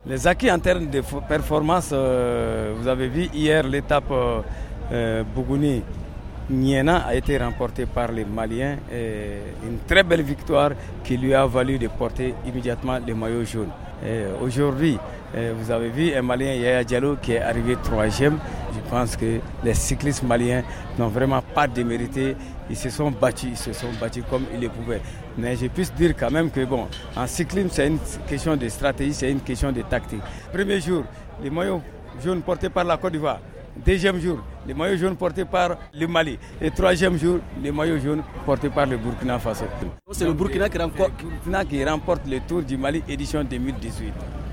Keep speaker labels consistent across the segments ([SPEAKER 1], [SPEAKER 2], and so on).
[SPEAKER 1] Les acquis en termes de performance, vous avez vu hier l'étape Bougouni-Niena a été remportée par les Maliens. Une très belle victoire qui lui a valu de porter immédiatement le maillot jaune. Aujourd'hui, vous avez vu un Malien, Yaya Diallo, qui est arrivé 3e. Je pense que les cyclistes maliens n'ont vraiment pas démérité. Ils se sont battus comme ils le pouvaient. Mais je puisse dire quand même que en cyclisme, c'est une question de stratégie, c'est une question de tactique. Premier jour, les maillots jaunes portés par la Côte d'Ivoire. Deuxième jour, les maillots jaunes portés par le Mali. Et troisième jour, les maillots jaunes portés par le Burkina Faso.
[SPEAKER 2] C'est le Burkina
[SPEAKER 1] qui remporte le Tour du Mali édition 2018.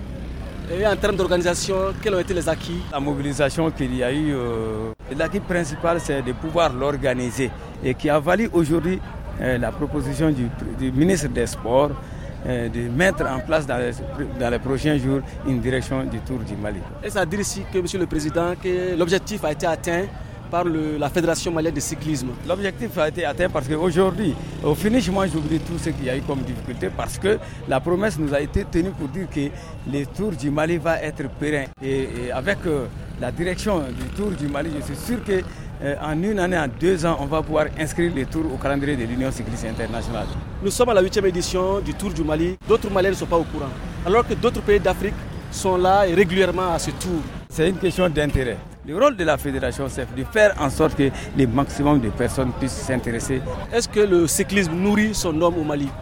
[SPEAKER 2] Et en termes d'organisation, quels ont été les acquis?
[SPEAKER 1] La mobilisation qu'il y a eu, l'acquis principal, c'est de pouvoir l'organiser et qui a valu aujourd'hui la proposition du ministre des Sports de mettre en place dans les prochains jours une direction du Tour du Mali.
[SPEAKER 2] Et ça veut dire ici que, Monsieur le Président, que l'objectif a été atteint par la Fédération malienne de cyclisme.
[SPEAKER 1] L'objectif a été atteint parce qu'aujourd'hui, au finish, moi j'oublie tout ce qu'il y a eu comme difficulté parce que la promesse nous a été tenue pour dire que le Tour du Mali va être périn. Et avec la direction du Tour du Mali, je suis sûr que en une année, en 2 ans, on va pouvoir inscrire le Tour au calendrier de l'Union cycliste internationale.
[SPEAKER 2] Nous sommes à la 8e édition du Tour du Mali. D'autres Maliens ne sont pas au courant, alors que d'autres pays d'Afrique sont là et régulièrement à ce tour.
[SPEAKER 1] C'est une question d'intérêt. Le rôle de la fédération, c'est de faire en sorte que le maximum de personnes puissent s'intéresser.
[SPEAKER 2] Est-ce que le cyclisme nourrit son homme au Mali?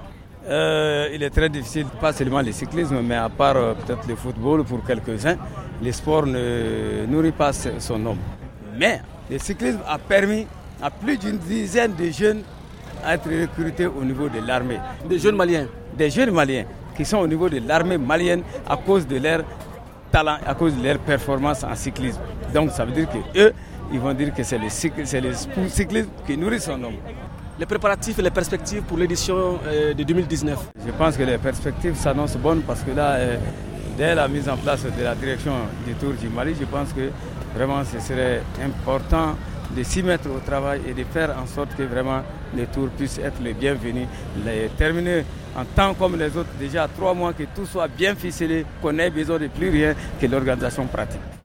[SPEAKER 1] Il est très difficile, pas seulement le cyclisme, mais à part peut-être le football pour quelques-uns, le sport ne nourrit pas son homme. Mais le cyclisme a permis à plus d'une dizaine de jeunes à être recrutés au niveau de l'armée.
[SPEAKER 2] Des jeunes Maliens?
[SPEAKER 1] Des jeunes Maliens qui sont au niveau de l'armée malienne à cause de leur talent, à cause de leur performance en cyclisme. Donc ça veut dire qu'eux, ils vont dire que c'est le cyclisme qui nourrit son homme.
[SPEAKER 2] Les préparatifs et les perspectives pour l'édition de 2019?
[SPEAKER 1] Je pense que les perspectives s'annoncent bonnes parce que là, dès la mise en place de la direction du Tour du Mali, je pense que vraiment ce serait important de s'y mettre au travail et de faire en sorte que vraiment le Tour puisse être le bienvenu, terminer en temps comme les autres, déjà 3 mois, que tout soit bien ficelé, qu'on n'ait besoin de plus rien que l'organisation pratique.